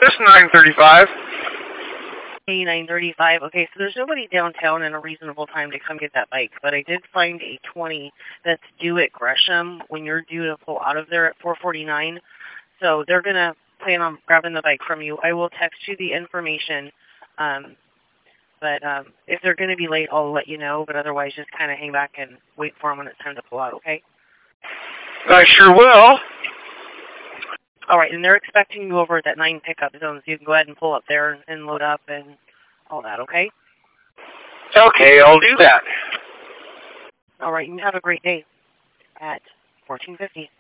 This is 935. Hey, 935. Okay, so there's nobody downtown in a reasonable time to come get that bike, but I did find a 20 that's due at Gresham when you're due to pull out of there at 4:49. So they're going to plan on grabbing the bike from you. I will text you the information. But if they're going to be late, I'll let you know. But otherwise, just kind of hang back and wait for them when it's time to pull out, okay? I sure will. All right, and they're expecting you over at that 9 pickup zone, so you can go ahead and pull up there and load up and all that, okay? Okay, I'll do that. All right, and have a great day at 1450.